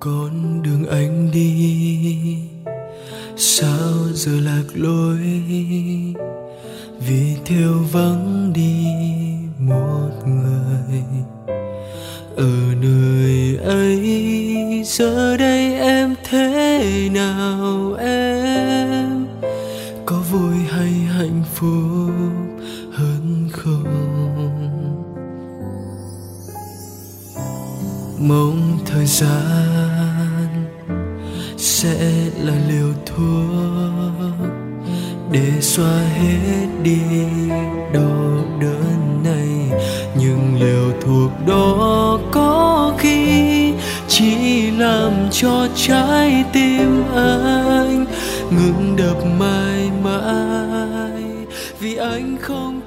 Con đường anh đi sao giờ lạc lối, vì thiếu vắng đi một người. Ở nơi ấy giờ đây em thế nào, em có vui hay hạnh phúc hơn không? Mong thời gian sẽ là liều thuốc để xóa hết đi đau đớn này, nhưng liều thuốc đó có khi chỉ làm cho trái tim anh ngừng đập mãi mãi, vì anh không